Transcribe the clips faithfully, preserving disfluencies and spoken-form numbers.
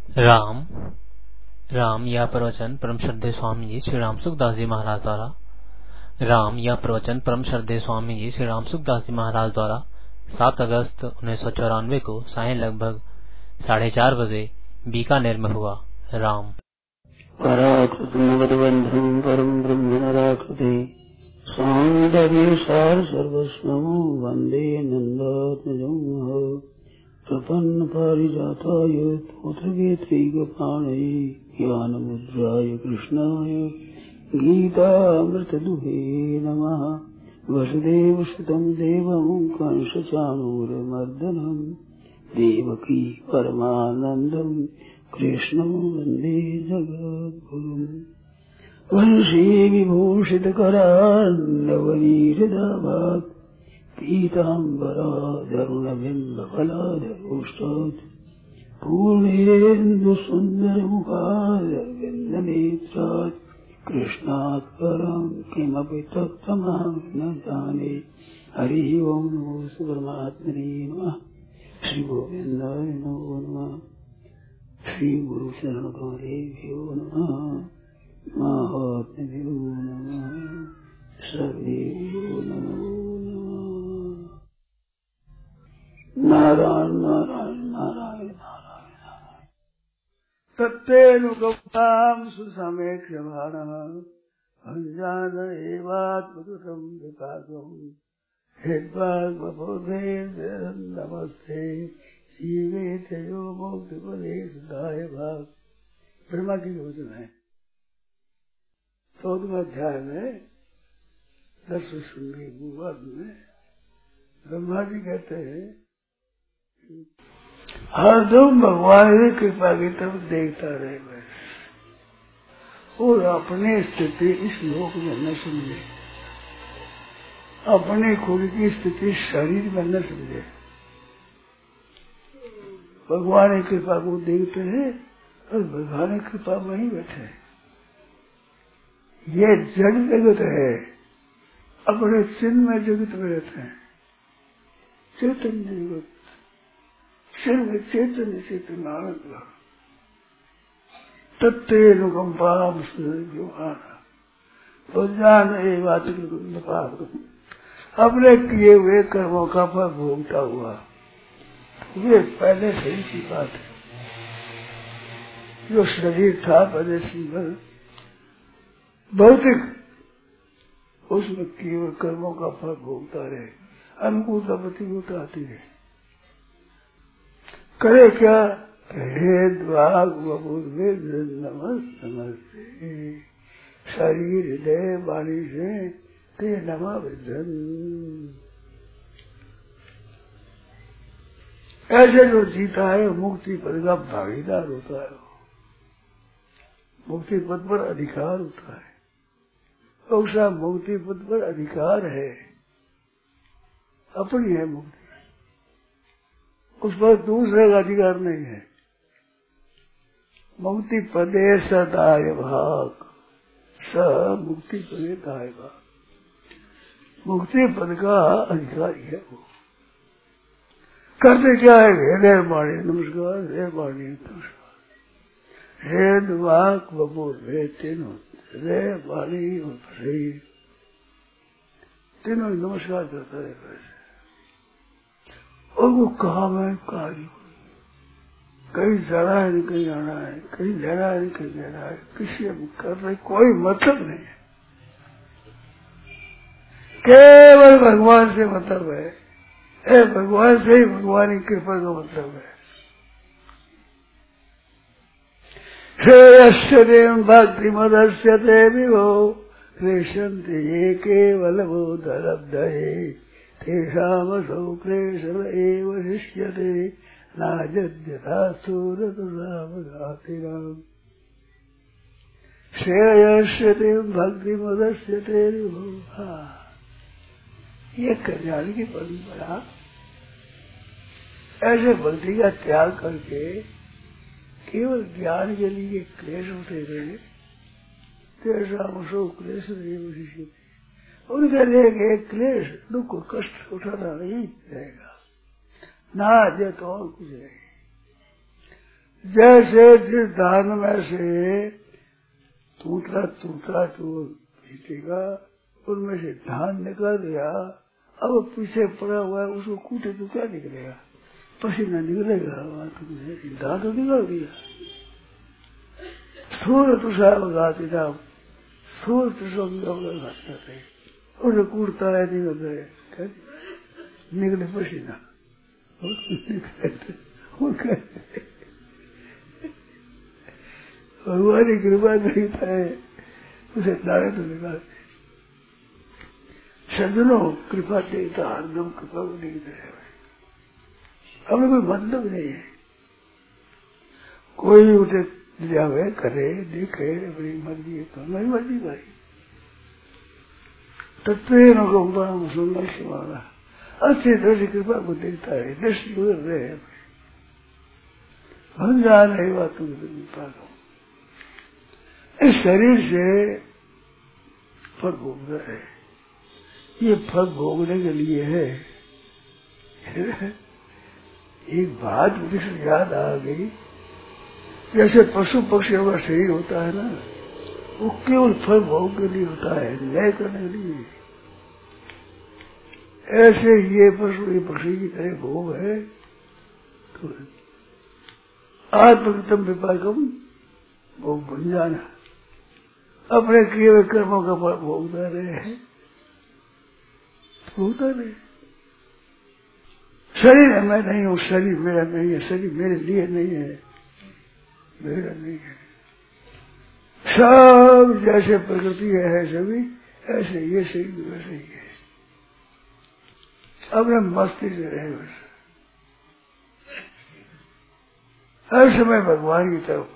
राम राम यह प्रवचन परम श्रद्धेय स्वामी जी श्री राम सुखदास जी महाराज द्वारा राम यह प्रवचन परम श्रद्धेय स्वामी जी श्री राम सुखदास जी महाराज द्वारा सात अगस्त उन्नीस सौ चौरानवे को सायं लगभग साढ़े चार बजे बीकानेर में हुआ। राम पराकृतमवद्बन्धं परम ब्रह्मणाकृते सौन्दर्यसार सर्वस्वं वन्दे नन्दात्मजं प्रपन्न पारिजाताय तोत्रवेत्रैकपाणये ज्ञानमुद्राय कृष्णाय गीतामृतदुहे नमः। वसुदेवसुतं देवं कंसचाणूरमर्दनं देवकी परमानन्दं कृष्णं वन्दे जगद्गुरुम्। वंशी विभूषितकरान्नवनीरदाभात् पीताम्बराधरुणबिम्बफलाधरोष्टात् पूर्णेन्दुसुन्दरमुखारविन्दनेत्रात् कृष्णात् परं किमपि तत्त्वमहं न जाने। हरिः ओं नमो परमात्मने नमः। श्री गोविन्दाय नमो नमः। श्री गुरु शरण कमलेभ्यो नमः। महात्म्यो नमः। सर्वेभ्यो नमो नमः। नारायण नारायण नारायण नारायण। तत्तेनुगतां सुसमेक्षमाणः भञ्जान एवात्मकृतं विपाकम् हेद्वाग्वबोधे नमस्ते जीवे तेजो मुक्तिपदे सुधाय भाग। ब्रह्मा की वचन है चौदहवें अध्याय में दसवीं श्रृंगी भूवाद में ब्रह्मा जी कहते हैं हरदम भगवान की कृपा की तरफ देखता रहे बस, और अपनी स्थिति इस लोक में न समझे, अपने खुद की स्थिति शरीर में न समझे। भगवान की कृपा को देखते हैं और भगवान की कृपा में ही बैठे। ये जड़ जगत है, अपने चिन्ह में जगत में रहते हैं। चैतन्य जगत चिन्ह में चैतन्य चैतन्य आनंद तत्तेनुकंपा भगवान ये बात अपने किए हुए कर्मों का फल भोगता हुआ, ये पहले से ही की बात है। जो शरीर था पहले सिंगल भौतिक, उसमें किए हुए कर्मों का फल भोगता रहे, अनुकूलता प्रतिकूलता आती है। करे क्या? हेद वाग वबुद्धि नमस्ते नमस्ते शरीर हृदय वाणी से ते नमा विधन। ऐसे जो जीता है मुक्ति पद का भागीदार होता है, मुक्ति पद पर अधिकार होता है। उसका मुक्ति पद पर अधिकार है, अपनी है मुक्ति, उस पर दूसरे का अधिकार नहीं है। मुक्ति पदे सदाय भाग स मुक्ति पदे दाय भाग, मुक्ति पद का अधिकारी है वो। करते क्या है? हृदय वाणी नमस्कार, हृदय वाणी नमस्कार, हेद वाक बबूर वे तीनों हृदय वाणी और शरीर तीनों नमस्कार करता है वैसे। और वो काम है कार्य, कहीं जाना है नहीं कहीं आना है, कहीं लेना है नहीं कहीं लेना है, किसी कर रहे कोई मतलब नहीं है, केवल भगवान से मतलब है। ए भगवान से ही भगवान की कृपा का मतलब है। श्रेयस्य देव भक्ति मदस्य देवी हो क्लेशन्ति ये केवल बोधलब्धये तेषामसौ क्लेशल एव शिष्यते नाजद्यथा सूरतुरावघातिराम। श्रेयस्य देव भक्ति मदस्य देवी हो, ये कल्याण की परंपरा। ऐसे भक्ति का त्याग करके केवल ज्ञान के लिए क्लेश उठे रहे, तेरा मुसो क्लेश नहीं, उनके लिए एक क्लेश दुख कष्ट उठाना नहीं रहेगा, ना जे तो और कुछ नहीं। जैसे जिस धान में से तूतला तूतला तो पीटेगा, उनमें से धान निकाल दिया, अब पीछे पड़ा हुआ है उसको कूटे तो क्या निकलेगा? पसीना निकलेगा। वहां तुमने धान तो निकाल दिया। सूर्य तुषार लगाते था, सूर्य तुषार लगाते उन्हें कूटता है, निकल रहे निकले पसीना। भगवान की कृपा नहीं है, उसे नारे तो निकालते। सज्जनों कृपा देता, हरदम कृपा को नहीं दे। हमें कोई मतलब नहीं है, कोई उसे जावे करे देखे अपनी मर्जी है तो मेरी मर्जी भाई तत्व को सुनना शिवाना अच्छे दृष्टि कृपा को देखता है, दृष्टि दूर रहे भंग जा रही बातों की कृपा को। इस शरीर से फल भोग रहा है, ये फल भोगने के लिए है। एक बात मुझे याद आ गई, जैसे पशु पक्षियों का शरीर होता है ना, वो केवल फल भोग के लिए होता है, लय करने के लिए। ऐसे ये पशु ये पक्षी की तरह भोग है। तो आत्मकृतम विपाकम भोग बन जाना, अपने किए हुए कर्मों का फल भोगता रहे, भोगता रहे। शरीर मैं नहीं हूँ, शरीर मेरा नहीं है, शरीर मेरे लिए नहीं है, मेरा नहीं है। सब जैसे प्रकृति है सभी, ऐसे ये शरीर वैसे ही है। अपने मस्ती से रहे बस, हर समय भगवान की तरफ।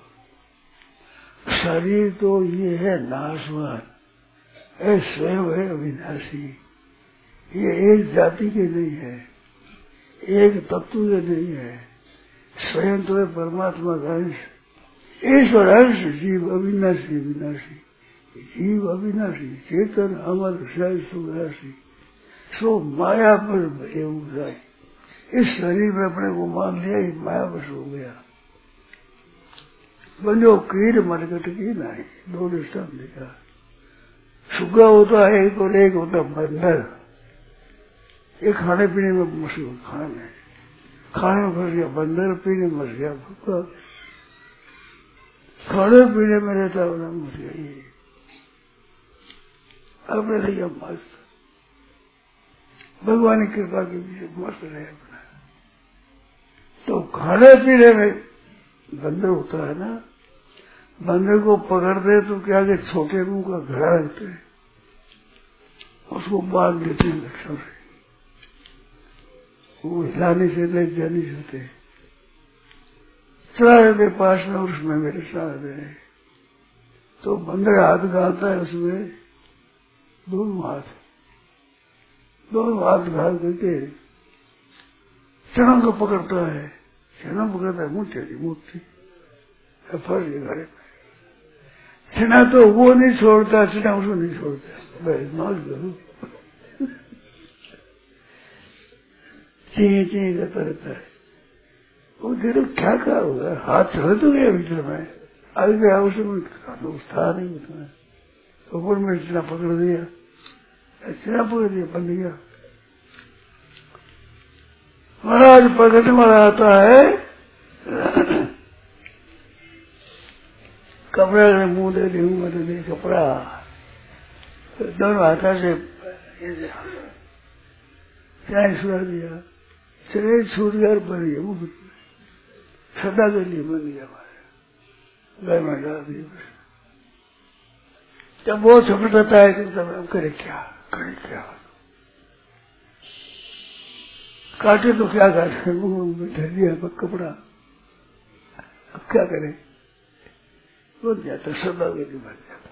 शरीर तो ये है नाशवान, ऐ स्वयं है अविनाशी। ये एक जाति के नहीं है, एक तत्व के नहीं है, स्वयं तो है परमात्मा का अंश। ईश्वर अंश जीव अविनाशी विनाशी, जीव अविनाशी चेतन अमर सहज सुराशी, सो माया पर एवं जाए। इस शरीर में अपने को मान लिया, एक माया बस हो गया। बंजो कीड़ मरकट की नहीं, दो दृष्टांत देखा। सुग्गा होता है एक और एक होता बंदर। ये खाने पीने में मशहूर, खाने में खाने में फंस गया बंदर, पीने में मर गया भूखा। खाने पीने में रहता बना मर गया, अपने लिए मस्त भगवान की कृपा के पीछे मस्त रहे अपना। तो खाने पीने में बंदर होता है ना, बंदर को पकड़ दे तो क्या के छोटे मुंह का घड़ा रखते हैं, उसको बांध देते हैं लक्षण से, वो हिलाने से ले जाने से होते चला रहते पास में, उसमें मेरे साथ रहे। तो बंदर हाथ डालता है उसमें, दोनों हाथ दोनों हाथ घाल करके चना को पकड़ता है, चना पकड़ता है मुट्ठी मुट्ठी फर्ज घरे में। चना तो वो नहीं छोड़ता, चना उसको नहीं छोड़ता, भाई माल करूँ चीहे चीहे करता रहता है। वो देखो क्या क्या होगा, हाथ चढ़ तो गया भीतर में, आ गया उसमें तो था नहीं उसमें, ऊपर में चना पकड़ दिया, चना पकड़ दिया, बन गया। महाराज पकड़ने वाला आता है, कपड़ा ने मुंह दे दी, मुंह दे दी कपड़ा, दोनों हाथा से चाय छुड़ा दिया, शरीर छूट गया और बन गया मुफ्त में, सदा के लिए बन गया हमारे घर में डाल दिया। जब वो समझता है कि तब हम करे क्या करे क्या, काटे तो क्या काटे, मुंह में धर दिया कपड़ा, अब क्या करे, बन जाता सदा के लिए बन जाता।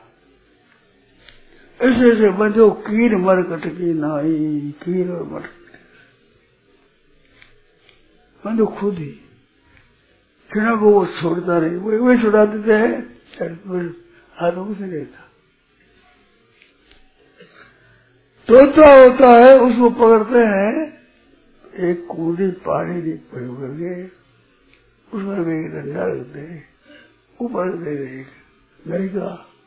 ऐसे ऐसे बंजो कीर मरकट की नाई, कीर और मरकट बंजो खुद ही क्षण को वो छोड़ता नहीं, वो वही छुड़ा देते हैं, हाथों से रहता। तोता होता है, उसको पकड़ते हैं, एक कूदी पानी नहीं पड़ी करके उसमें भी डंडा रख दे, ऊपर दे नहीं का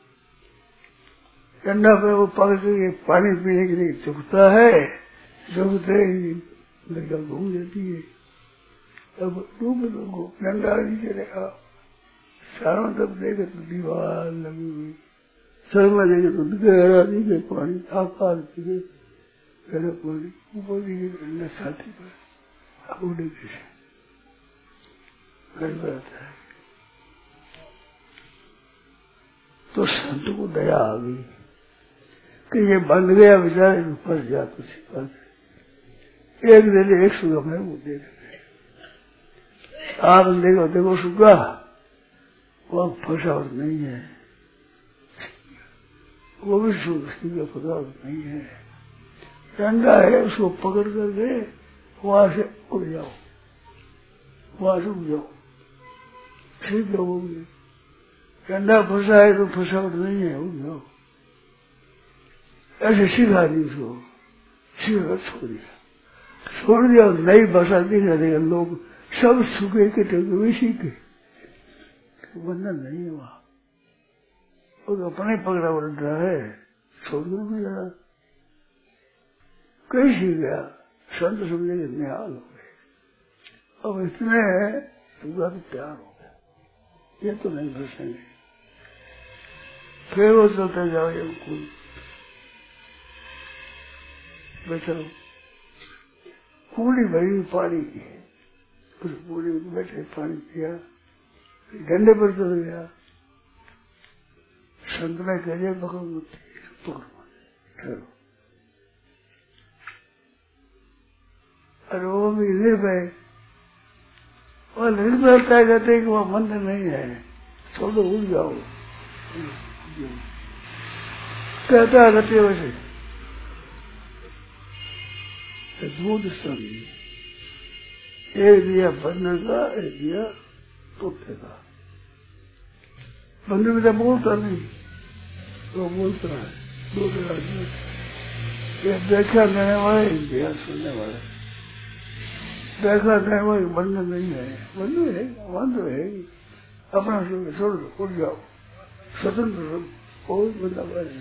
डंडा पे वो पकड़ के पानी पीने के लिए झुकता है, झुकते ही लड़का घूम जाती है। अब डूब लोगो डंडा नहीं चलेगा, चारों तरफ देखे तो दीवार लगी हुई, सर में देखे तो गहरा दिखे पानी, आकाश दिखे गहरा पानी, ऊपर दिखे डंडा छाती पर, अब उड़े कैसे आता है। तो संत को दया आ गई कि ये बंद गया बेचारे फंस जा तो सिपा एक दे दे एक सुगम है वो दे दे आप देखो देखो सुगा वो फंसावट नहीं है, वो भी सुगा फंसावट नहीं है, डंडा है उसको पकड़ कर दे वहां से उड़ जाओ, वहां से उड़ जाओ, ठीक है वो भी डंडा फंसा है तो फंसावट नहीं है, उड़ जाओ। ऐसे सिखा दी उसको, सिखा छोड़ दिया, छोड़ दिया नई भाषा दिखा देगा, लोग सब सुखे के टके भी सीखे, बंधन नहीं है वहां, वो तो अपने पकड़ा बढ़ रहा है, छोड़ दो भी जरा कहीं सीख गया, संत समझे कि निहाल हो गए, अब इतने तुझा तो प्यार हो गया, ये तो नहीं बसेंगे। फिर वो चलते जाओ ये कोई बैठो कूड़ी भरी पानी की, उस कूड़ी में बैठे पानी पिया, डंडे पर चल गया, संत ने कह दिया पकड़ो मत, पकड़ो ठहरो, अरे वो भी निर्भय, और निर्भय तय कहते कि वह मंदिर नहीं है, छोड़ो उड़ जाओ, कहता है कहते वैसे दो दिशा दी, एक दिया बंदर का, एक दिया तोते का। बंदर में तो बोलता नहीं, तो बोलता है, दो तरह एक देखा देने वाले, एक दिया सुनने वाले। देखा देने वाले बंदर नहीं है, बंदर है, बंदर है, अपना छोड़ दो, उड़ जाओ, स्वतंत्र कोई बंदा हुआ नहीं।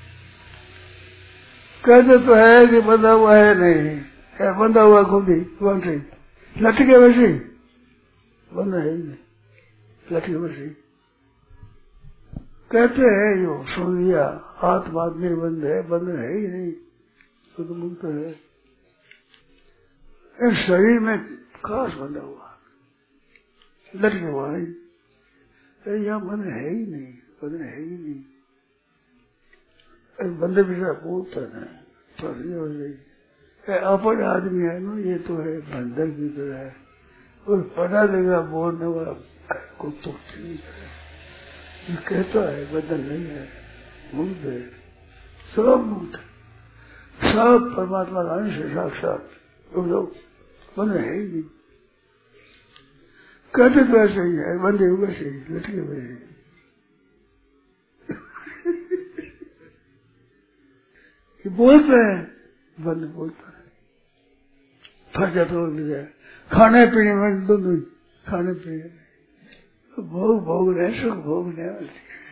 कहते तो है कि बंधा हुआ है नहीं है, बंधा हुआ खुद ही कौन से लटके वैसे ही बंधा है ही नहीं, लटके वैसे ही कहते हैं जो सुन लिया हाथ बात नहीं बंद है, बंद है ही नहीं, तो तो मुक्त है। इस शरीर में खास बंधा हुआ लटके हुआ है, यहाँ बंद है ही नहीं, बंद है ही नहीं, बंदे भी सब बोलता है फंसी हो गई, अपने आदमी है ना, ये तो है बंदर की तरह है, और पढ़ा लिखा बोलने वाला को तो ठीक है, ये कहता है बंदर नहीं है, मुक्त है, सब मुक्त है, सब परमात्मा का अंश है साक्षात, लोग बंद है ही नहीं, कहते तो ऐसे ही है, बंदे हुए से ही लटके हुए हैं। बोलते हैं बंद बोलता है, फंस जाता हो गया खाने पीने में, दोनों खाने पीने भोग भोग रहे, सुख भोगने वाले,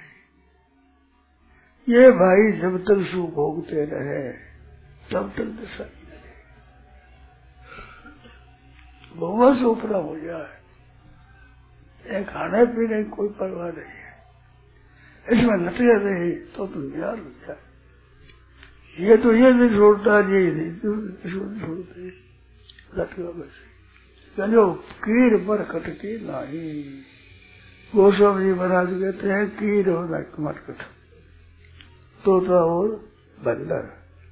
ये भाई जब तक सुख भोगते रहे तब तक दशा भोगा से ऊपरा हो जाए, ये खाने पीने की कोई परवाह नहीं है, इसमें लटे रहे तो तुम यार हो जाए, ये तो ये नहीं छोड़ता, ये नहीं छोड़ते, लटका बस जो कीर पर कटकी नहीं, गोस्वामी जी महाराज कहते हैं कीर हो मटकट, तोता और बंदर,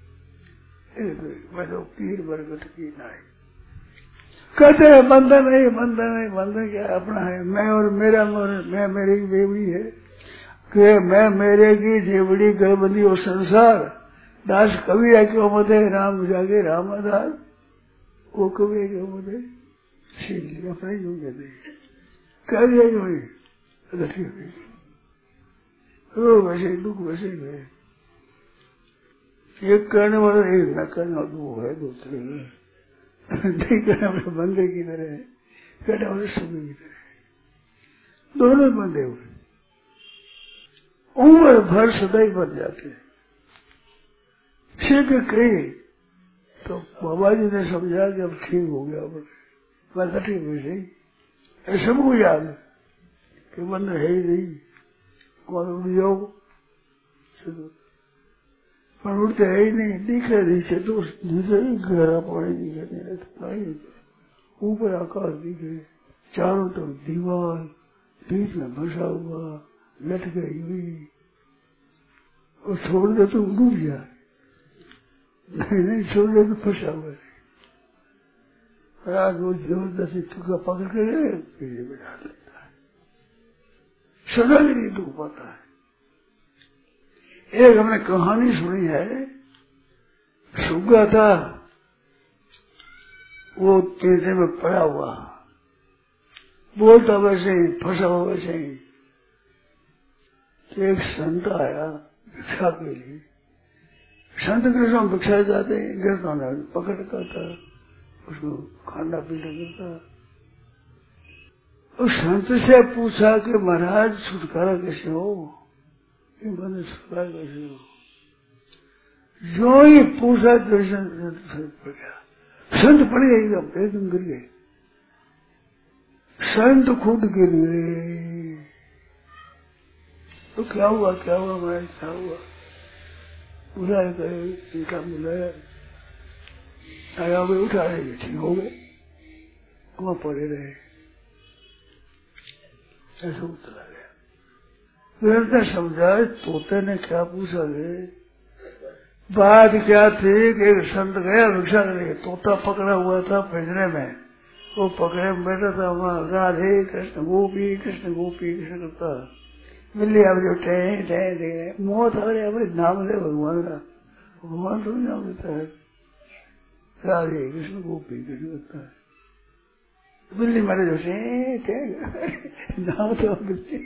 जो कीर पर कटकी नहीं, कहते हैं बंदर नहीं, बंदर नहीं, बंदर क्या अपना है, मैं और मेरा, मैं मेरे की बेवड़ी है, कि मैं मेरे की जेवड़ी गड़बड़ी और संसार, दास कवि है क्यों मत है, राम जागे राम आधार, वो कवि है क्यों मत है, सीख लिया अपना यूं कहते कह दिया जो रखी हुई, रो वैसे दुख वैसे गए, एक कहने वाला एक न करना दो है, दूसरे नहीं करने वाले बंदे की तरह है, कहने वाले सभी की तरह, दोनों बंधे हुए, उम्र भर सदा ही बन जाते हैं। सीधे कही तो बाबा जी ने समझा कि अब ठीक हो गया, मैं तो ठीक हुई सही। सबको याद है कि बंधन है ही नहीं, कौन उड़ जाओ पर उड़ते है ही नहीं, दिखे नीचे तो नीचे ही गहरा पानी दिखे नहीं, ऊपर आकाश दिखे, चारों तरफ दीवार, बीच में फंसा हुआ लटके हुई, और छोड़ दे तो डूब जाए, नहीं नहीं छोड़ दे तो फंसा हुआ है। आज वो जबरदस्ती तुका पकड़ के पीछे बैठा लेता है, सदा ही नहीं डूब पाता है। एक हमने कहानी सुनी है, सुगा था वो पेचे में पड़ा हुआ, बोलता वैसे ही, फंसा हुआ वैसे ही। एक संत आया भिक्षा के लिए, संत कृष्ण भिक्षा जाते गिरता ना, पकड़ करता उसको खाना पीना करता। उस संत से पूछा कि महाराज छुटकारा कैसे हो, ये मैंने छुटकारा कैसे हो। जो ही पूछा कृष्ण संत पड़ गया, संत पड़ गए एकदम एकदम गिर गए, संत खुद गिर गए। तो क्या हुआ क्या हुआ महाराज क्या हुआ, बुलाया गए, टीका बुलाया, आया वे उठा रहे, ठीक हो गए, वहां पड़े रहे, ऐसा उतरा गया। फिर समझा तोते ने क्या पूछा गए, बात क्या थी कि एक संत गया भिक्षा लेके, तोता पकड़ा हुआ था पिंजरे में, वो पकड़े बैठा था वहां, राधे कृष्ण गोपी कृष्ण गोपी कृष्ण करता, मिली अब जो ठह ठह ठह मौत आ रही, अब नाम दे भगवान का, भगवान तो नाम देता है, राधे कृष्ण गोपी कृष्ण करता है, बिल्ली मारे जो ठह नाम तो बिल्ली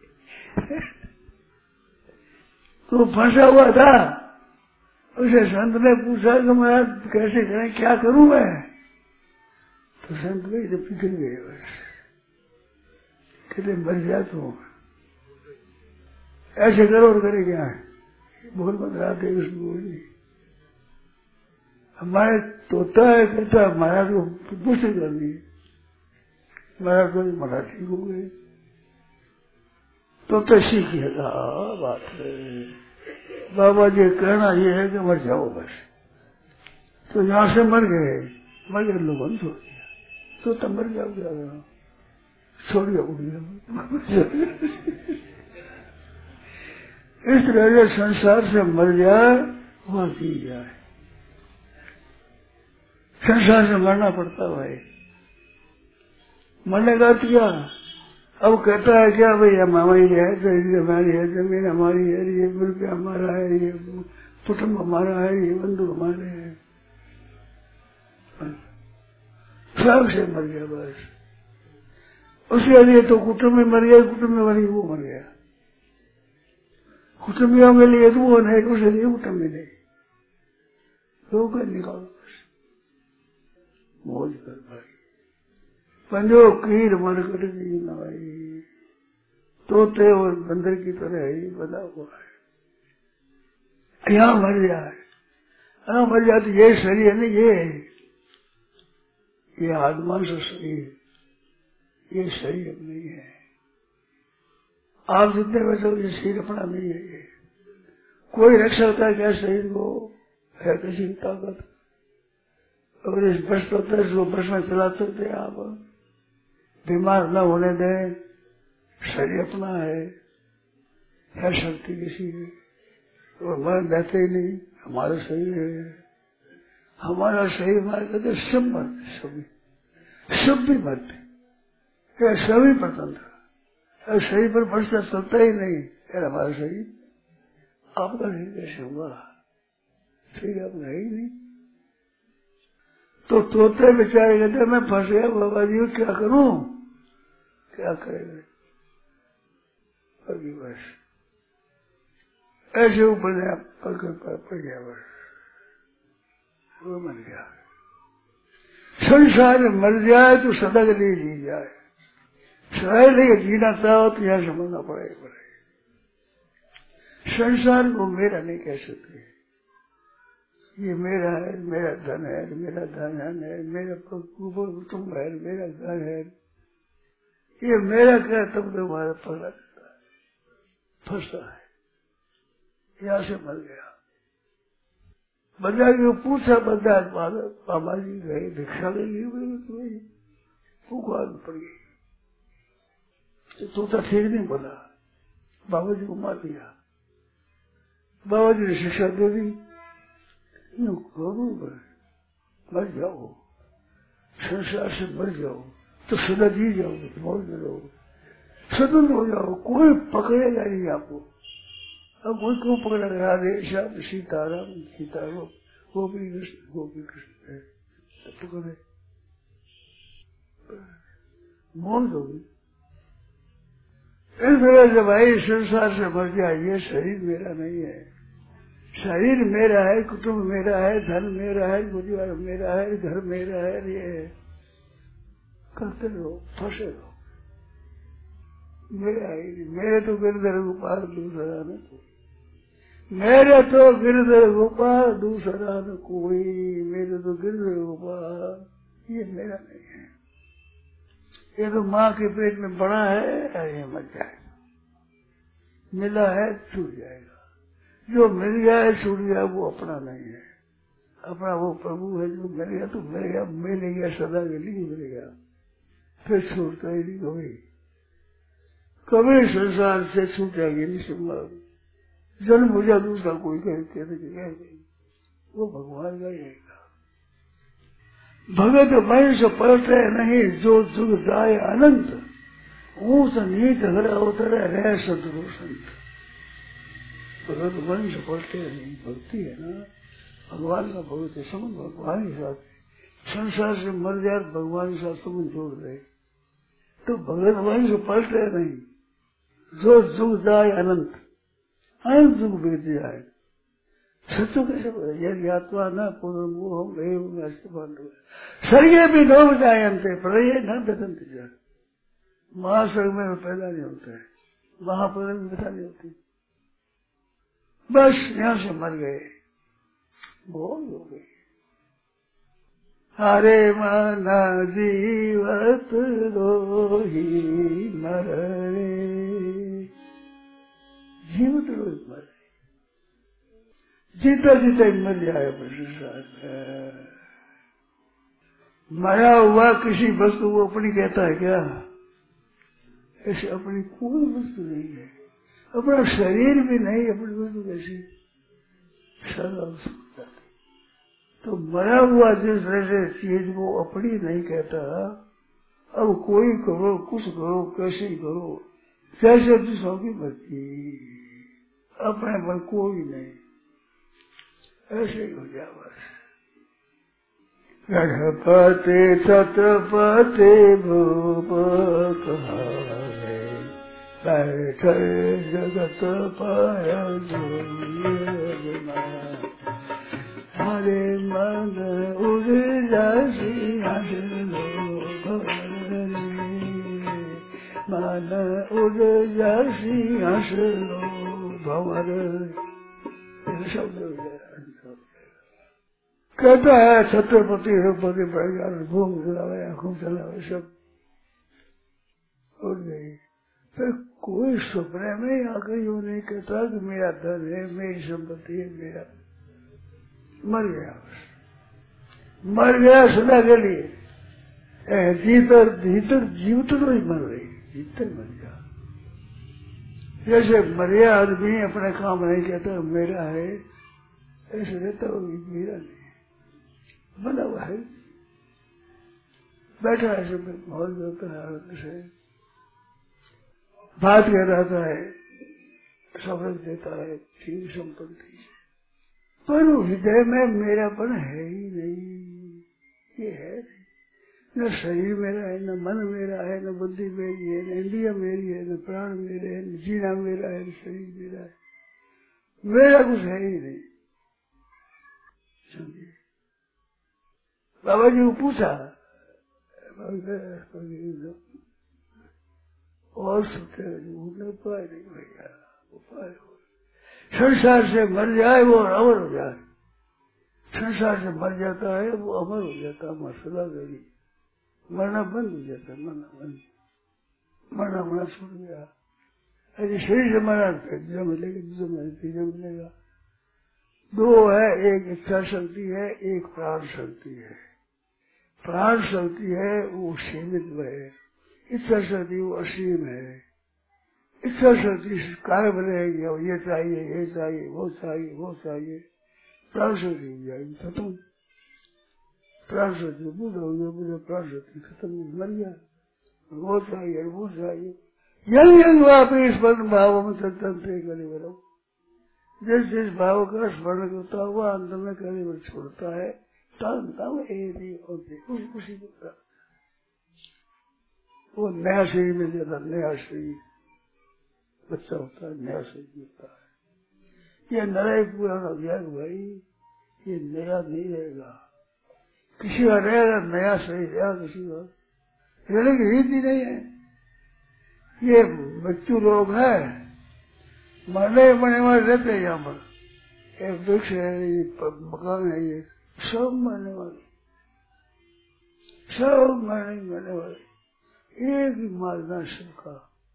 तो फंसा हुआ था। उसे संत ने पूछा कि मैं कैसे करें, क्या करूं मैं, तो संत गई जब पिघल गए, बस कहते मर जा तू, ऐसे करो और करे क्या है, बोल मत राधे कृष्ण बोली। हमारे तोता है कहता है महाराज को पुष्टि करनी है, महाराज को महाराज ठीक हो गए, तो तो सीखिएगा बात है। बाबा जी कहना ये है कि मर जाओ बस, तो यहाँ से मर गए, मर गए लोगों ने छोड़ दिया, तो तब मर जाओ क्या छोड़ गया उड़ गया। इस तरह से संसार से मर जाए वहां जी जाए, संसार से मरना पड़ता भाई, मरने का क्या। अब कहता है क्या भाई हमारी है, शरीर हमारी है, जमीन हमारी है, ये रुपया हमारा है, ये कुटुम्ब हमारा है, ये बंधु हमारे हैं, सब से मर गया बस। उसके लिए तो कुटुम्ब में मर गया, कुटुम्ब में मरी वो मर गया, कुटुम्बियों के लिए तो वो नहीं, उसके लिए कुटुम्ब नहीं, तो कर निकालो बस, मौज कर भाई। पंजो कीर मर कर जी नाई, तोते और बंदर की तरह ही बना हुआ है, यहाँ मर जाए, यहाँ मर जाती, ये शरीर है ना, ये ये आत्मा से शरीर, ये शरीर नहीं है। आप जितने बचो ये शरीर अपना नहीं है, ये कोई रख सकता है क्या शरीर को, है किसी की ताकत, अगर इस बस होता है इसको बस में चला सकते आप, बीमार न होने दें, शरीर अपना है, है शक्ति किसी की, तो मर देते ही नहीं, हमारा शरीर है, हमारा शरीर हमारे कहते सब मरते, सभी सब भी मरते, क्या सभी प्रतंत्र, शरीर पर पर्चा चलता ही नहीं, यार हमारा शरीर आपका शरीर कैसे होगा, शरीर आपका है ही नहीं। तो तोते बेचारे कहते मैं फंस गया बाबा जी, क्या करूं, क्या करेगा, अभी बस ऐसे ऊपर गया, पकड़ पर पड़ गया, बस वो मर गया। संसार में मर जाए तो सदा के लिए जी जाए, सराय लेके जीना चाहो तो यहाँ समझना पड़ेगा पड़ेगा संसार को मेरा नहीं कह सकते। ये मेरा है, मेरा धन है, मेरा धन है, मेरा कुटुम्ब है, मेरा घर है, ये मेरा क्या तब तो हमारा पकड़ा जाता है, फंसता है। यहाँ से मर गया। बंदा को पूछा, बंदा बाबा जी गए भिक्षा ले ली, भूख पड़ गई तो तो ठीक नहीं बोला, बाबा जी को मार दिया। बाबा जी ने शिक्षा दे दी, मर जाओ, संसार से मर जाओ तो सदा जी जाओगे, मौज में रहोगे, स्वतंत्र हो जाओ, कोई पकड़ेगा नहीं आपको। अब कोई क्यों पकड़ेगा? राधे श्याम सीताराम सीताराम गोपी कृष्ण गोपी कृष्ण है, तो पकड़े मौज होगी। इस तरह से भाई संसार से मर जाए, ये शरीर मेरा नहीं है, शरीर मेरा है, कुटुंब मेरा है, धन मेरा है, परिवार मेरा है, घर मेरा है, ये करते रहो, फंसे रहो। मेरा ही मेरे तो गिरधर गोपाल दूसरा न कोई, मेरे तो गिरधर गोपाल दूसरा न कोई, मेरे तो गिरधर गोपाल, ये मेरा नहीं है। ये तो माँ के पेट में बड़ा है, ये मर जाएगा, मिला है छूट जाएगा, जो मिल गया है छूट गया, वो अपना नहीं है, अपना वो प्रभु है। जो मिल गया तो मिल गया, मिल गया सदा के लिए मिल गया, फिर छूटता ही नहीं कभी, कभी संसार से छूटेगी नहीं। संभव जन्म हो जाए दूसरा कोई कहते थे, वो भगवान का ही भगत वंश पलटे नहीं, जो जुग जाए अनंत, ऊंच नीच हर अवतरे रह सदगुरु संत। भगत वंश पलटे नहीं, भक्ति है ना, भगवान का भगत है, संबंध भगवान के साथ। संसार से मर जाए भगवान के साथ संबंध जोड़ रहे तो भगत वंश पलटे नहीं, जो जुग जाए अनंत, अनंत जुग बीत जाए। सत्य कैसे बोले? यदि आत्मा न पूर्वम एवं स्वर्गे भी डूब जाए अंते प्रलय न बदंत जाए। महास्वर्ग में पैदा नहीं होता है, महाप्रलय में पैदा नहीं होती। बस यहाँ से मर गए, बहुत हो गए। हरे मन जीवत रोही मरे, जीवत रोही मरे, जीता जीता मर जाए। मरा हुआ किसी वस्तु को अपनी कहता है क्या? ऐसे अपनी कोई वस्तु नहीं है, अपना शरीर भी नहीं, अपनी वस्तु कैसी सदा उसको। तो मरा हुआ जिस तरह से चीज को अपनी नहीं कहता, अब कोई करो, कुछ करो, कैसे करो, कैसे दूसरों की मर्जी, अपने मन कोई नहीं, ऐसे ही हो जाए बस। गणपति छत्रपति भूप कहावे, बैठे जगत पाय हरे मन उड़ जासी मन उड़ जासी हंसलो भंवर। शब्द कहता है छत्रपति रघुपति प्रज्ञान घूम चलावे, आंखों चलावे, सब उड़ गई। फिर कोई सपने में आकर यूं नहीं कहता कि मेरा धन है, मेरी संपत्ति है, मेरा। मर गया, मर गया सदा के लिए। जीतर भीतर जीवित तो ही मर रही, जीतर मर गया। जैसे मरिया आदमी अपने काम नहीं कहता मेरा है, ऐसे रहता वो मेरा नहीं बना हुआ है, बैठा है सब माहौल होता है, आनंद से बात कह रहा है, सफल देता है, ठीक संपत्ति, पर हृदय में मेरापन है ही नहीं। ये है न शरीर मेरा है, न मन मेरा है, न बुद्धि मेरी है, न इंद्रिया मेरी है, न प्राण मेरे है, न जीना मेरा है, न शरीर मेरा है, मेरा कुछ है ही नहीं। समझिए, बाबा जी को पूछा, और सुनते उन्हें उपाय नहीं भैया, उपाय हो संसार से मर जाए वो अमर हो जाए, संसार से मर जाता है वो अमर हो जाता है, सदा गई मरना बंद हो जाता है, मरना बंद, मरना मरना छूट गया। अरे शरीर से मरना फिर दूसरा मिलेगा, दूसरा मिलेगा, तीसरा मिलेगा। दो है, एक इच्छा शक्ति है, एक प्राण शक्ति है। प्राण शक्ति है वो सीमित है, इच्छा शक्ति वो असीम है। इच्छा शक्ति कार्य बनेगी, और ये चाहिए, ये चाहिए, वो चाहिए, वो चाहिए। प्राण शक्ति हो जाएगी खत्म, प्राण शक्ति बुद्ध हो गया, बुद्ध प्राण शक्ति खत्म, मर गया। वो चाहिए, वो चाहिए, यही यही वापिस स्मरण भाव में तंत्र करे बनो। जिस जिस भाव का स्मरण करता हुआ अंत में करे बल छोड़ता है, उसी को वो नया शरीर मिल जाता, नया शरीर बच्चा होता है, नया शरीर मिलता है। ये नया पुराना हो गया भाई, ये नया नहीं रहेगा, किसी का रहेगा नया शरीर रहेगा, किसी का रहने की रीति नहीं है। ये बच्चू लोग है, मरने मरने वाले रहते हैं यहाँ पर, एक वृक्ष है, ये मकान है, ये सब मरने वाले, सब मरने मरने वाले, एक ही मारना सबका,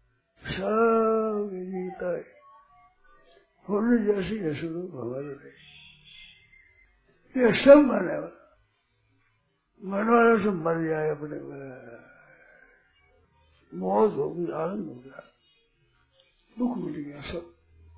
सब जीता है, होने जैसी है शुरू भगवान ने, ये सब मरने वाला, मरने वाले सब मर जाए अपने में, मौत हो गई, आनंद हो गया, दुख मिल गया सब।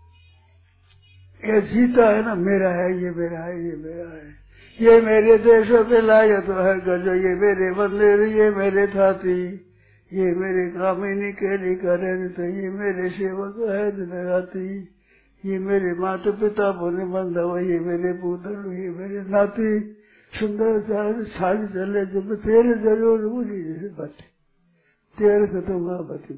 ये जीता है ना, मेरा है, ये मेरा है, ये मेरा है, ये मेरे देशों पे लाया तो है गजो, ये मेरे मंदिर, ये मेरे थाती, ये मेरे कामिनी के लिए करें तो ये मेरे सेवक है दिन राती, ये मेरे माता पिता बोले बंधव, ये मेरे पुत्र, ये मेरे नाती, सुंदर सारी सारी चले जब तेरे जरूर मुझे जैसे बात तेरे खत्म बती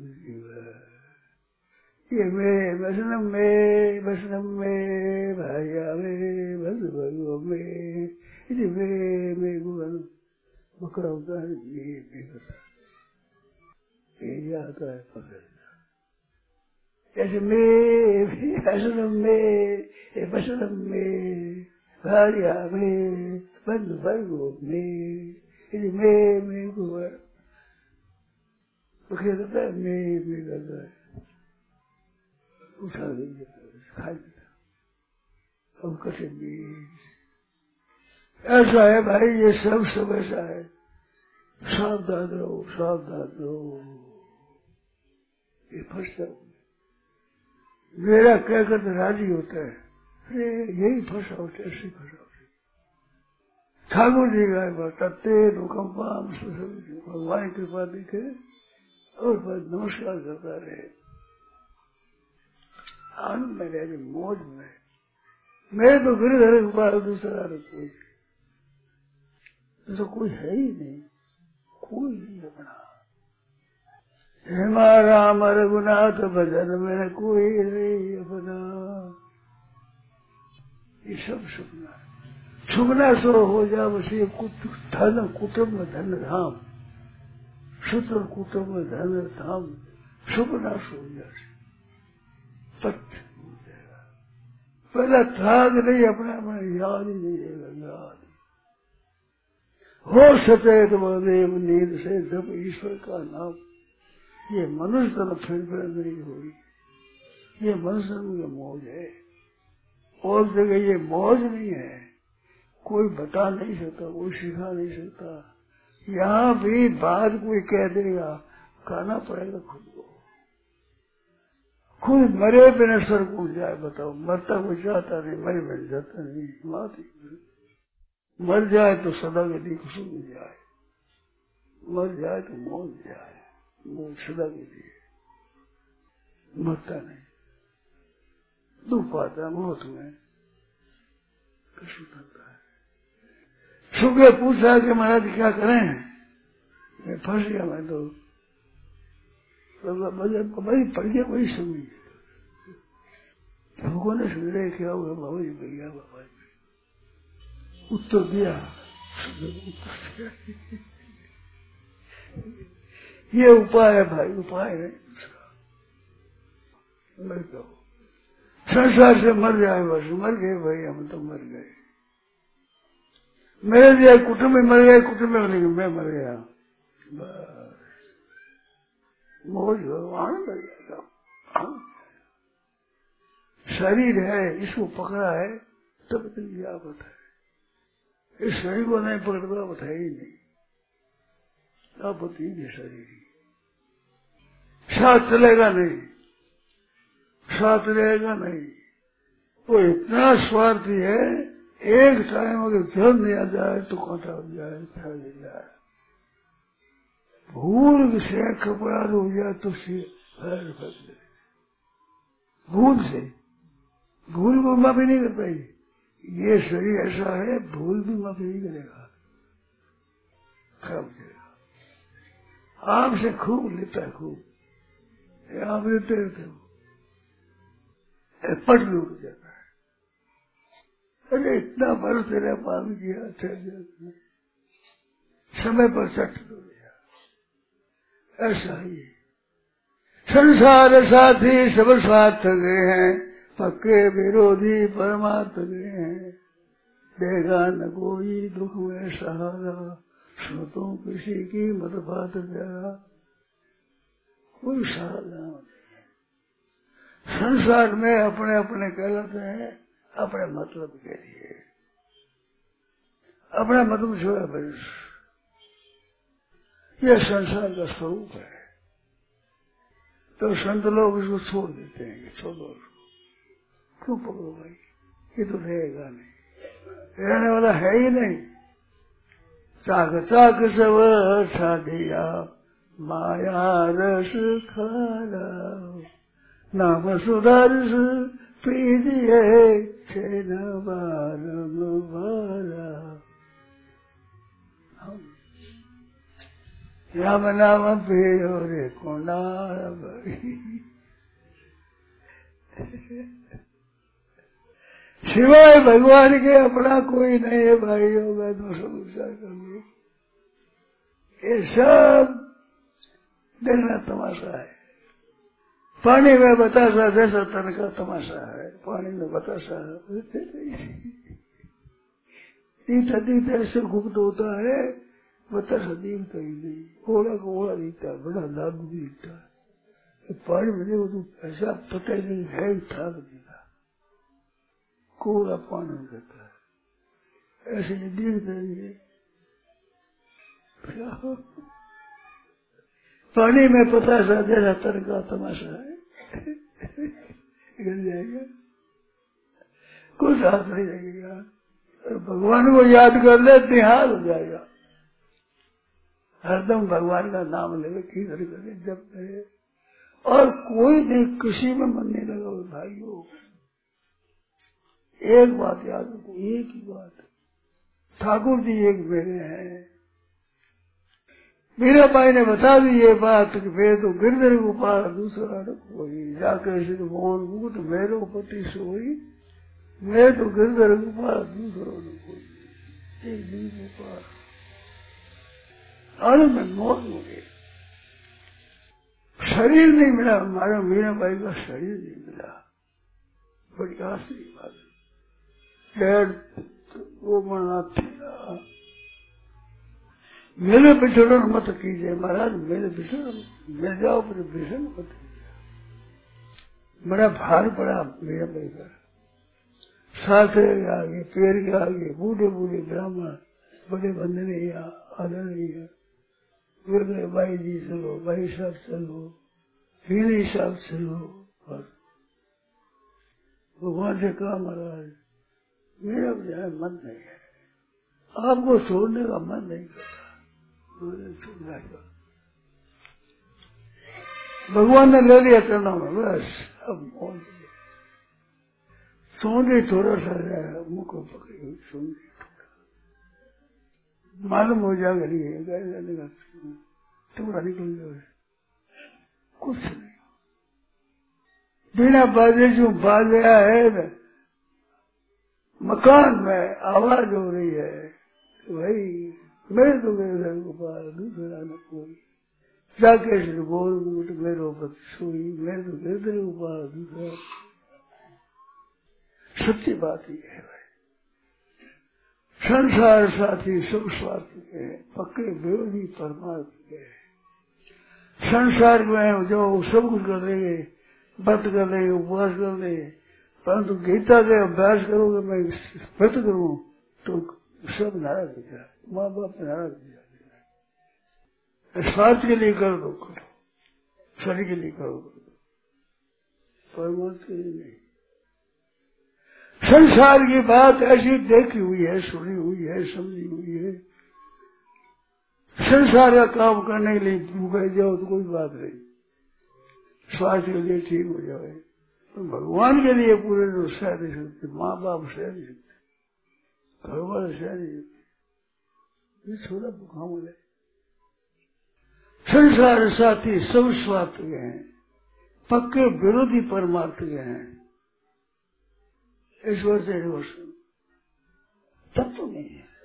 ये मेरे वसनम में वसनम में भाया में भग भगो में इधर में में गुण बकरा होता है, ये बेगता ये आता है पकड़ना, जैसे में वसनम में वसनम में भाया में भग भगो में इधर में में गुण बकरा है, में में करता है, उठा दीजिए खा देता, अब कैसे बीज ऐसा है भाई, ये सब सब ऐसा है, सावधान रहो, सावधान रहो, ये फंसता मेरा कहकर तो राजी होता है, अरे यही फंसा होता है, ऐसे फंसा होता है। ठाकुर जी का बताते भूकंपाम भगवान की कृपा दिखे और बस नमस्कार करता रहे, आनंद में रहे, मौज में। मेरे तो गिरधर के पास दूसरा कोई तो कोई है ही नहीं, कोई नहीं अपना। हेमा राम रघुनाथ भजन में कोई नहीं अपना, ये सब सुखना सुखना सो हो जा बसे धन कुटुम्ब धन धाम, सूत्र कुटुम्ब धन धाम, सुखना सो जा पथ हो जाएगा। पहला त्राग नहीं, अपना अपना याद ही नहीं रहेगा, याद हो सके तो देव नींद से जब ईश्वर का नाम, ये मनुष्य तन फिर फिर नहीं हुई, ये मनुष्य में मौज है, और जगह ये मौज नहीं है, कोई बता नहीं सकता, कोई सिखा नहीं सकता। यहाँ भी बात कोई कह देगा, कहना पड़ेगा खुद को, खुद मरे बिना सर को जाए, बताओ मरता कोई चाहता नहीं, मरे बिना जाता नहीं, बात मर जाए तो सदा गति खुश मिल जाए, मर जाए तो मौज जाए, वो सदा गति मरता नहीं, दुख पाता मौत में कष्ट होता है। सुख ने पूछा कि महाराज क्या करें, मैं फंस गया, मैं तो भाई पड़ गया, वही समझ भगवान ने समझे क्या हुआ, बाबा जी भैया बाबा जी उत्तर दिया, ये उपाय है भाई, उपाय है। मर जाओ, संसार से मर जाए बस, मर गए भाई, हम तो मर गए। मेरे लिए कुटुंब मर गए, कुटुंब में मैं मर गया, बस मौज भगवान मर जाएगा। शरीर है, इसको पकड़ा है तब तक ये आफत है। इस शरीर को नहीं पकड़ता आफत है ही नहीं, आफत ही नहीं शरीर ही। साथ चलेगा नहीं, साथ रहेगा नहीं। वो इतना स्वार्थी है, एक टाइम अगर जल नहीं आ जाए तो कांटा हो जाए, फैल जाए। भूल से कपड़ा हो जाए तो फैल फैल जाए, भूल से। भूल को माफी नहीं कर पाई। ये शरीर ऐसा है, भूल भी माफी नहीं करेगा, खराब जाएगा। आम से खूब लेता है, खूब आम लेते रहते हो, पट भी उड़ जाता है। अरे इतना भर तेरा पान किया, अच्छा समय पर चट हो गया। ऐसा ही संसार साथी सब स्वार्थ गए हैं, पक्के विरोधी परमार्थ गए हैं। देगा न कोई दुख में सहारा, सुनतो किसी की मत बात प्यारा। कोई सहारा नहीं। संसार में अपने अपने कहलाते हैं, अपने मतलब के लिए, अपना मतलब छोड़ा बस। ये संसार का स्वरूप है। तो संत लोग इसको छोड़ देते हैं कि छोड़ो उसको, क्यों पकड़ो भाई, ये तो रहेगा नहीं, रहने वाला है ही नहीं। चाक चाक सब छा दिया, माया रस खारा, नाम सुधारस पीजिए छेन बारम बारा। राम नाम पियो रे कुंडार भरी, सिवाय भगवान के अपना कोई नहीं है भाइयों। मैं तो समस्या कर लू, ये सब देखना तमाशा है। पानी में बतासा जैसा तन का तमाशा है, पानी में बतासा दीता दीता ऐसे गुप्त होता है, बतासा दिखता ही नहीं। ओला को ओला दिखता है, बड़ा लाभ दिखता है। पानी में देखो तो ऐसा पता ही नहीं है, था दिखा कोला पानी में रहता है, ऐसे ही दिखता है। पानी में बतासा जैसा तन का तमाशा है, गिर जाएगा, कुछ हाथ नहीं लगेगा। भगवान को याद कर ले, निहाल हो जाएगा। हरदम भगवान का नाम ले, कीर्तन करे, जब करे, और कोई नहीं, किसी में मन नहीं लगा भाइयों। एक बात याद रखो, एक ही बात, ठाकुर जी एक मेरे हैं। मीरा बाई ने बता दी ये बात कि वे तो गिरधर गोपाल दूसरा न कोई, जाके श्री मोहन मुकुट मेरो पति सोई, मैं तो गिरधर गोपाल दूसरा न कोई, एक दिन गोपाल। और मैं मौत हो गई, शरीर नहीं मिला हमारा, मीरा बाई का शरीर नहीं मिला। बड़ी आश्चर्य बात है। वो मरना था, मेरे बिछड़न मत कीजिए महाराज, मेरे बिछड़न मिल जाओ, पर बिछड़न मत कीजिए। बड़ा भार पड़ा मेरा भाई का, सासरे के आगे, पेड़ के आगे, बूढ़े बूढ़े ब्राह्मण, बड़े बंदे नहीं, आदर नहीं है। वे गए, भाई जी चलो, भाई साहब चलो, हीनी साहब चलो, और भगवान से कहा महाराज मेरा जाए मन नहीं है, आपको छोड़ने का मन नहीं करता। भगवान ने ले लिया चरणों में, बस अब मौज सोंदे थोड़ा सा मुंह को पकड़ी हुई, सोंदे थोड़ा मालूम हो जाएगा, नहीं थोड़ा निकल जाए, कुछ नहीं। बिना बाजे जो बाज गया है न, मकान में आवाज हो रही है, भाई मेरे तो मेरे गोपाल दूसरा न कोई, जाके श्री बोल मुट मेरो पति सोई, मैं तो गिरधर उपाय दूसरा। सच्ची बात ही है भाई। संसार साथी सब स्वार्थ के, पक्के विरोधी परमार्थ के। संसार में जो सब कुछ कर देंगे, व्रत कर देंगे, उपवास कर देंगे, परंतु गीता के अभ्यास करोगे, मैं व्रत करूं तो सब नाराज हो जाए, माँ बाप नाराज हो जाए। स्वार्थ के लिए कर दो, करो, शरीर के लिए करो, परमार्थ के लिए नहीं। संसार की बात ऐसी देखी हुई है, सुनी हुई है, समझी हुई है। संसार का काम करने के लिए भूखे जाओ तो कोई बात नहीं, स्वास्थ्य के लिए ठीक हो जाए, तो भगवान के लिए पूरे लोग सह नहीं सकते, माँ बाप सह नहीं सकते, घर वाले सह नहीं सकते, ये थोड़ा भूखा मिले। संसार साथी सब स्वार्थ के हैं, पक्के विरोधी परमार्थ के हैं। ईश्वर से रोशन तब तो नहीं है,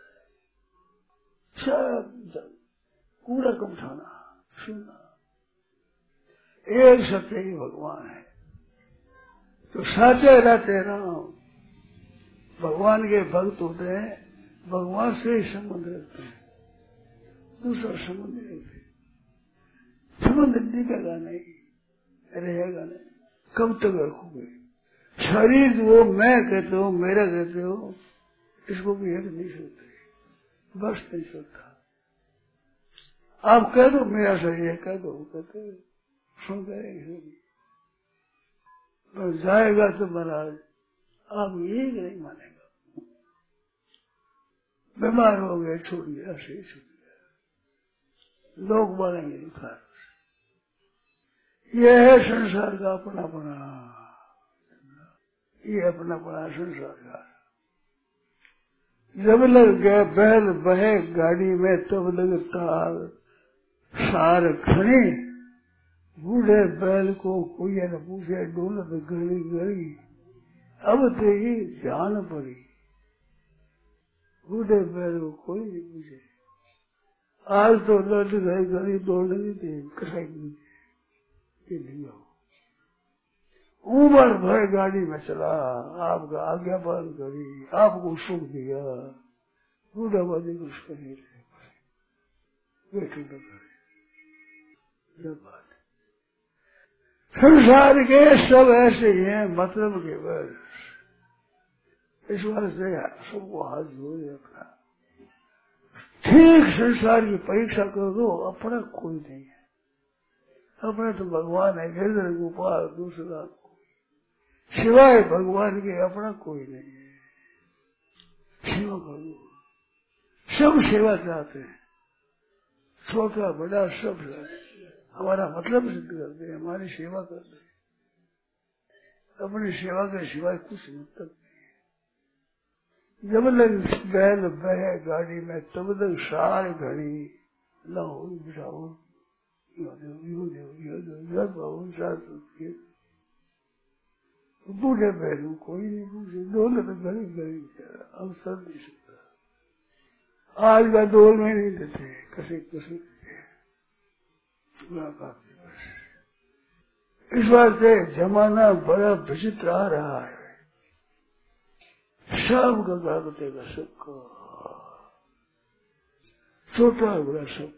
सब कूड़ा कम उठाना सुनना। एक सत्य ही भगवान है, तो साचे रहते राम भगवान के भक्त होते हैं, भगवान से ही संबंध रखते हैं, दूसरा संबंध नहीं रखते। संबंध निकलेगा नहीं, रहेगा नहीं, कब तक रखोगे? शरीर वो मैं कहते हो, मेरा कहते हो, इसको भी एक नहीं सकते, बस नहीं सकता। आप कह दो मेरा शरीर है, कह दो, कहते सुन करेंगे, बस जाएगा तो महाराज आप एक नहीं मानेगा। बीमार हो गए, छोड़ गया, सही छूट गया, लोग मानेंगे नहीं खास। यह है संसार का अपना अपना, ये अपना अपना संसार का। जब लग गया बैल बहे गाड़ी में, तब लग तार सार खड़ी। बूढ़े बैल को कोई न पूछे, डोलत गली गली, अब तेरी जान पड़ी। बूढ़े बैल को कोई नहीं पूछे, आज तो लड़ गए गली दौड़ नहीं थे, कसाई नहीं थे, ये नहीं हो। उम्र भर गाड़ी में चला, आपका आज्ञा पालन करी, आपको सुख दिया, बूढ़ाबादी को उसका नहीं रहे, बैठो न करे। यह बात संसार के सब ऐसे ही हैं, मतलब के बस। इस वास्ते सबको हाथ जोड़े अपना ठीक संसार की परीक्षा कर दो, अपना कोई नहीं है, अपना तो भगवान है, गिरधर गोपाल, दूसरा सिवाय भगवान के अपना कोई नहीं है। सेवा करो, सब सेवा चाहते हैं, छोटा बड़ा सब हमारा मतलब सिद्ध करते हैं, हमारी सेवा करते हैं, अपनी सेवा के सिवाय कुछ मतलब नहीं है। जब लग बैल बहे गाड़ी में, तब तक सार घड़ी लाओ बिठाओ, बूढ़े बैलों कोई नहीं पूछे, दौलत गली गली अवसर नहीं सकता। आज का दौर में नहीं देते, कसे कसे इस वास्ते जमाना बड़ा विचित्र आ रहा है, सब का गागते का सबका, छोटा बड़ा सब।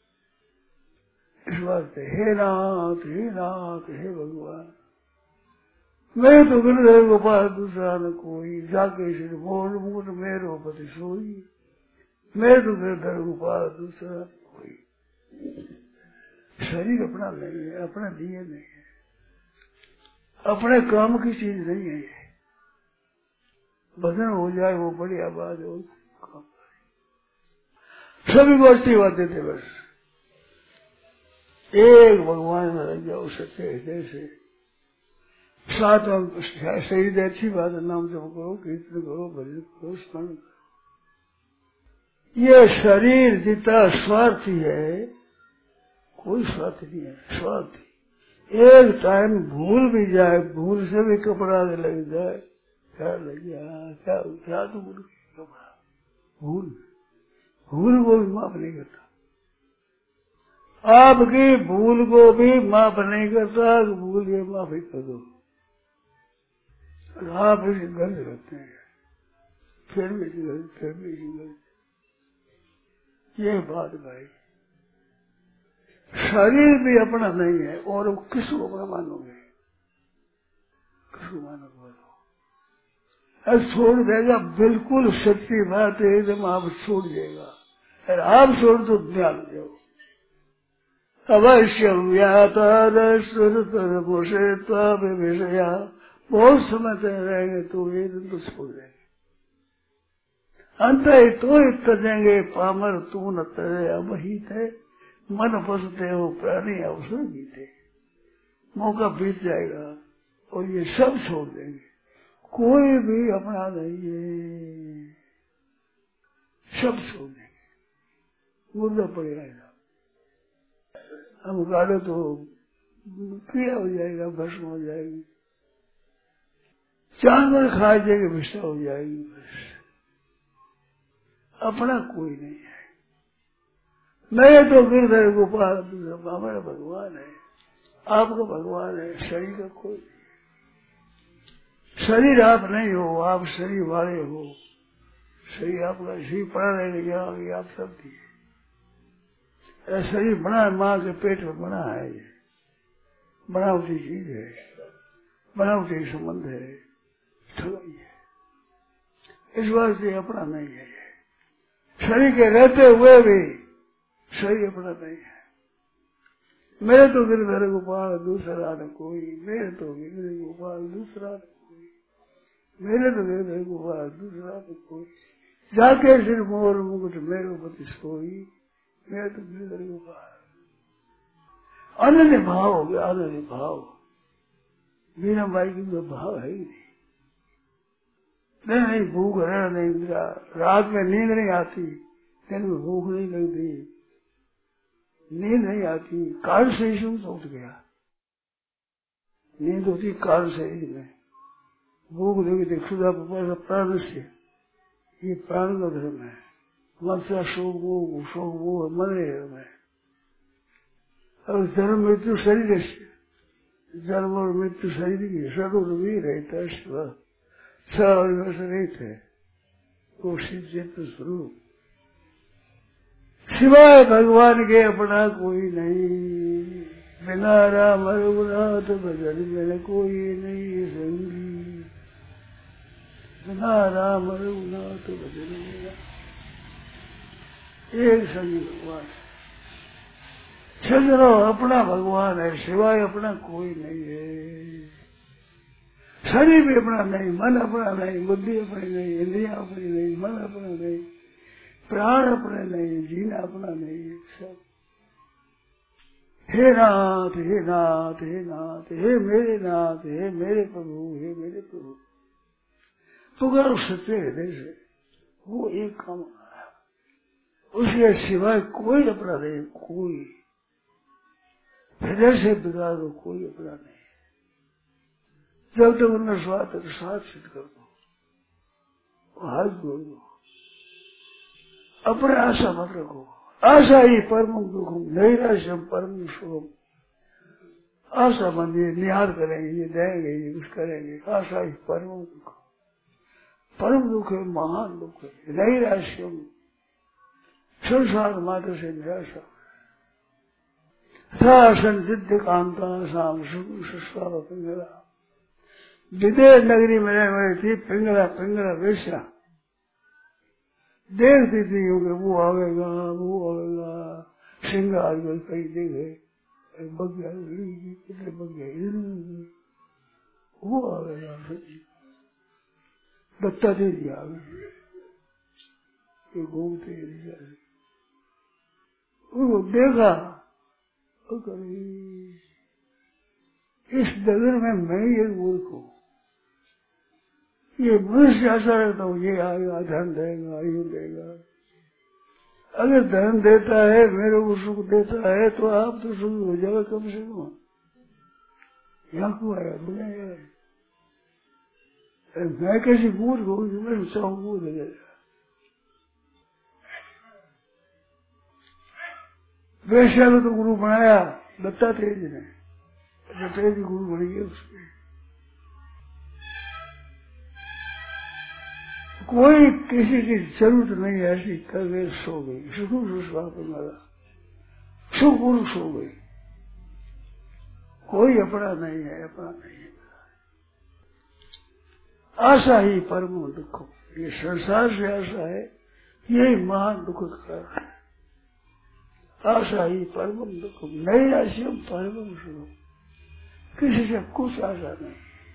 इस वास्ते हे नाथ हे नाथ हे भगवान, मैं तो गिरधर गोपाल दूसरा न कोई, जाके श्री बोल मुट मेरो पति सोई, मैं तो गिरधर गोपाल दूसरा कोई। शरीर अपना नहीं है, अपना लिए नहीं है, अपने काम की चीज नहीं है। भजन हो जाए वो बड़ी आवाज हो, सभी गोष्ठी बातें थे, बस एक भगवान में लग जाओ सच्चे हृदय से। सात शरीर अच्छी बात है, नाम जप करो, कीर्तन करो, भजन करो, स्मरण करो। ये शरीर जितना स्वार्थी है, कोई स्वार्थ नहीं है, स्वार्थी। एक टाइम भूल भी जाए, भूल से भी कपड़ा लग जाए, क्या लग गया, क्या क्या तो भूल कपड़ा, भूल भूल को भी माफ नहीं करता। आपकी भूल को भी माफ नहीं करता, भूल के माफी कर दो। और आप इसे गलत करते हैं, फिर भी गलत, फिर भी गलत। ये बात भाई, शरीर भी अपना नहीं है और किसको अपना मानोगे, किसको मानोगे? अब छोड़ देगा, बिल्कुल सच्ची बात है, एकदम आप छोड़ देगा। और आप छोड़ तो ध्यान दो, अवश्य व्यापार सुरतर पोषे विषया, बहुत समय तक रहेंगे तो एक दिन तो छोड़ देंगे। अंत ही तो ही तजेंगे पामर तू न तरे, अब ही थे मन फंसते हो प्राणी अवसर बीते। मौका बीत जाएगा और ये सब छोड़ देंगे, कोई भी अपना नहीं है, सब छोड़ देंगे, मुर्दा पड़ेगा। हम गाड़ो तो क्रिया हो जाएगा, भस्म हो जाएगी, जानवर खा जाएंगे, विषय हो जाएगी, बस अपना कोई नहीं है। मैं तो गिरधर गोपाल दूसरा हमारा भगवान है, आपका भगवान है, शरीर का कोई नहीं। शरीर आप नहीं हो, आप शरीर वाले हो। शरीर आपका शरीर पड़ा रहेगा, आप सब दिए। शरीर बना है, माँ के पेट में बना है, ये बनावटी चीज है, बनावटी संबंध है, ठगाई है। इस वास्ते अपना नहीं है। शरीर के रहते हुए भी शरीर अपना नहीं है। मेरे तो गिरधर गोपाल दूसरा न कोई, मेरे तो गिरधर गोपाल दूसरा न कोई, मेरे तो गिरधर गोपाल दूसरा न कोई, जाके सिर मोर मुकुट मेरो पति सोई, मेरे तो गिरधर गोपाल। अनन्य भाव हो गया, अनन्य भाव। मीरा बाई की तो भाव है ही नहीं। नहीं नहीं भूख रहना नहीं मिला, रात में नींद नहीं आती, दिन में भूख नहीं लगती, नींद नहीं आती, कारण से ही सुन उठ गया। नींद होती कारण से ही में, भूख लगी खुदा प्राण से, ये प्राण का धर्म है। मन से शोक वो शोक वो मन है। और जन्म मृत्यु शरीर से, जन्म और मृत्यु शरीर की सदुर भी रहता है, शिव सर्वस रहित है, वो चित स्वरूप। सिवाय भगवान के अपना कोई नहीं, बिना राम रघुनाथ भजन में कोई नहीं संगी, बिना राम रघुनाथ भजन में एक संगी भगवान है। सजनो अपना भगवान है, सिवाय अपना कोई नहीं है। शरीर भी अपना नहीं, मन अपना नहीं, बुद्धि अपनी नहीं, इंद्रिया अपनी नहीं, मन अपना नहीं, प्राण अपने नहीं, जीना अपना नहीं, सब। हे नाथ हे नाथ हे नाथ, हे मेरे नाथ, हे मेरे प्रभु, हे मेरे प्रभु, पुकारो सच्चे हृदय से, वो एक काम उसके सिवाय कोई अपना नहीं, कोई हृदय से बिगाड़ दो, कोई अपना नहीं। जब तक उनका स्वाद है तो साथ सिद्ध कर दो, हाथ जोड़ दो, अपने आशा मत रखो। आशा ही परम दुखम, नैराश्यम परम सुखम। आशा मंदिर निहार करेंगे, ये देंगे, ये कुछ करेंगे, आशा ही परम दुख, परम दुख है, महान दुख है। नैराश्यम संसार मात्र से निराशा, संसिद्ध कांता शाम सुस्वा पिंगला। विदेश नगरी में रह रही थी, पिंगला पिंगला वेश्या देखती थी कि वो आवेगा, वो आवेगा, श्रृंगार कर कहीं देखे, बग्या कितने बग्या, वो आवेगा, दत्ता देवी आ गई, ये घूमते उनको देखा, इस नगर में मैं ये मूर्ख हूँ, ये मनुष्य आशा रखता हूँ, ये आएगा, धन देगा, ये देगा। अगर धन देता है, मेरे को सुख देता है, तो आप तो सुख हो जाएगा कम से कम। यहाँ क्यों आया, बुलाया? मैं कैसी मूर्ख हूँ, मैं चाहूँ वो देगा। वैश्या को तो गुरु बनाया दत्ता तेज ने, दत्ता जी गुरु बन गए उसके। कोई किसी की जरूरत नहीं ऐसी कर गए सो गई, सुखू सुस्वाप मारा सुख गुरु सो गई। कोई अपना नहीं है, अपना नहीं है। आशा ही परम दुख, ये संसार से आशा है, यही महान दुख का कारण है। आशा ही परम दुख, नई आशा परम सुख, किसी से कुछ आशा नहीं,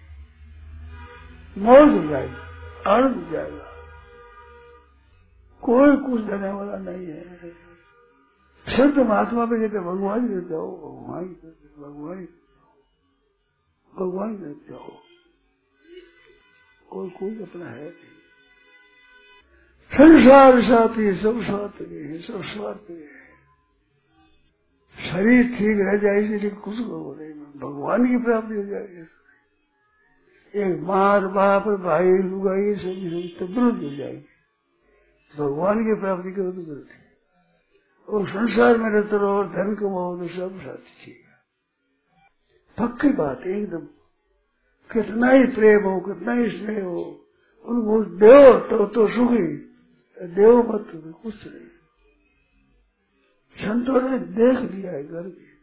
मौज हो जाएगी, आनंद हो जाएगा, कोई कुछ देने वाला नहीं है। संत महात्मा पे कहते भगवान ही जाओ, भगवान भगवान भगवान जाओ, कोई कोई अपना है नहीं। संसार साथी सब स्वार्थ है, सब स्वार्थ है। शरीर ठीक रह जाए इसलिए कुछ करो नहीं, भगवान की प्राप्ति हो जाएगी। एक मार बाप भाई लुगाई सभी तंदुरुस्त हो जाएगी, भगवान की प्राप्ति करो तो करते। और संसार में रहते रहो और धन कमाओ तो सब साथी ठीक है, पक्की बात एकदम। कितना ही प्रेम हो, कितना ही स्नेह हो, उनको देव तो, तो सुखी, देव मत तो कुछ नहीं। संतों ने देख लिया है घर में।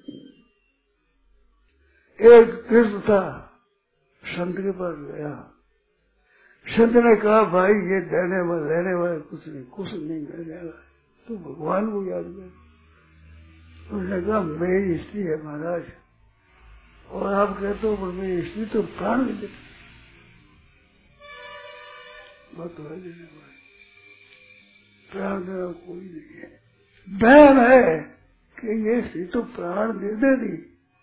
एक कृष्ण था, संत के पास गया, संत ने कहा भाई ये देने वाले लेने वाले कुछ नहीं, कुछ नहीं देने वाला, तो भगवान को याद कर। उसने कहा मेरी स्त्री है महाराज, और आप कहते हो मेरी स्त्री तो प्राण दे बात है, देने वाले प्राण देना कोई नहीं है। वहम है कि ये स्त्री तो प्राण दे दे दी।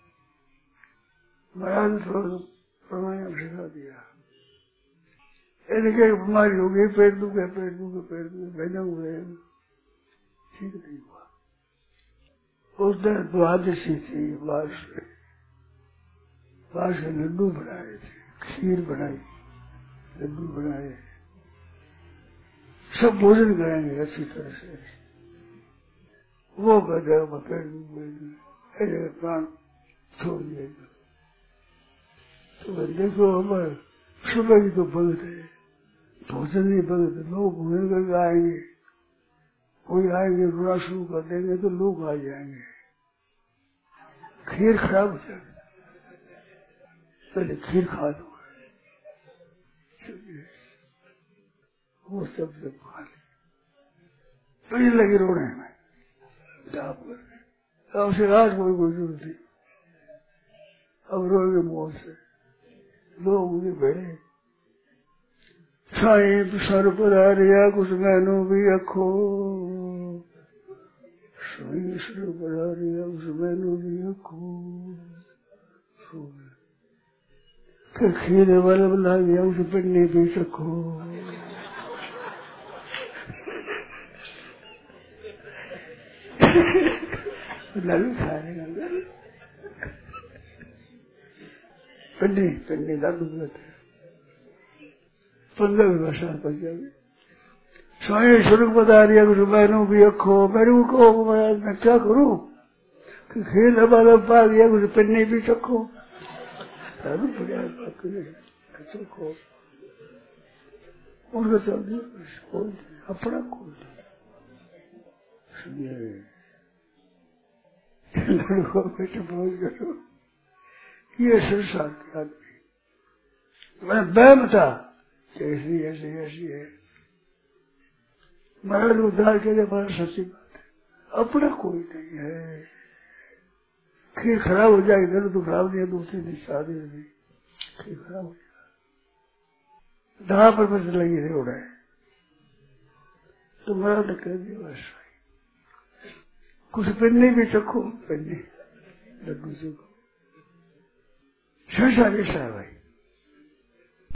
महाराज थोड़ा प्राणायाम सिखा दिया, ऐसे बीमारी हो गई, पेट दुखे पेट दुखे पेट दुखे बहने हुए, ठीक नहीं हुआ। उस दिन द्वादशी थी, बास बास के लड्डू बनाए थे, खीर बनाई, लड्डू बनाए, सब भोजन करेंगे अच्छी तरह से। वो कहते पेट दुखे ऐसे प्राण छोड़ दिए। तो देखो हमारे सुबह की तो भगत है, भोजन नहीं भगत, लोग भोजन करके आएंगे, कोई आएंगे रोना शुरू कर देंगे तो लोग आ जाएंगे, खीर खराब हो जाएगी, पहले खीर खा लो, वो सब सब खा ले, तो ये लगे रोने में अब से आज कोई कोई जरूरत नहीं, अब रोगे मौत से। लोग मुझे बेड़े साईं सर पधारिया कुछ मैनू भी अखो, साईं सर पधारिया कुछ मैनू भी अखो, फिर खीरे वाला बना दिया उसे पिन्नी भी सखो। लड़ू खाएगा पिन्नी पिन्नी लाडू कहते पंद्रह भाषा पर जाए। स्वामी शुरू बता दिया कुछ मैनू भी अखो, मेरे को महाराज मैं क्या करूं कि खेल हवा पा दिया कुछ पिन्नी भी चखो, चखो उनका चल दिया खोल अपना खोल लड़कों बेटे बोझ करो, ये संसार के आदमी मैं वहम था ऐसी ऐसी ऐसी है। महाराज उद्धार के लिए बड़ा सच्ची बात है, अपना कोई नहीं है। खीर खराब हो जाएगी इधर तो खराब नहीं है, दूसरी दिन शादी नहीं खीर खराब हो जाएगा, दहा पर बस लगी रही हो रहा है। तो महाराज ने कह दिया बस कुछ पिन्नी भी चखो, पिन्नी लड्डू चखो, संसार ऐसा है भाई।